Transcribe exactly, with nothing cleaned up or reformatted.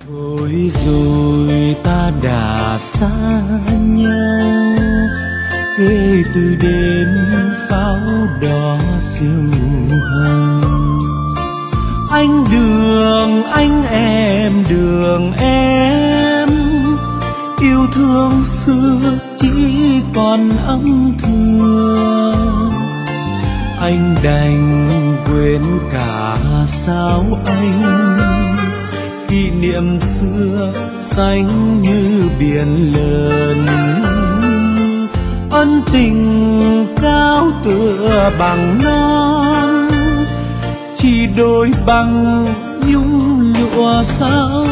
Thôi rồi ta đã xa nhau, kể từ đêm pháo đỏ diệu hồng. Anh đường anh em đường em, yêu thương xưa chỉ còn âm thầm. Anh đành quên cả sao anh, kỷ niệm xưa xanh như biển lớn. Ân tình cao tựa bằng non, chỉ đôi bằng nhung lụa sao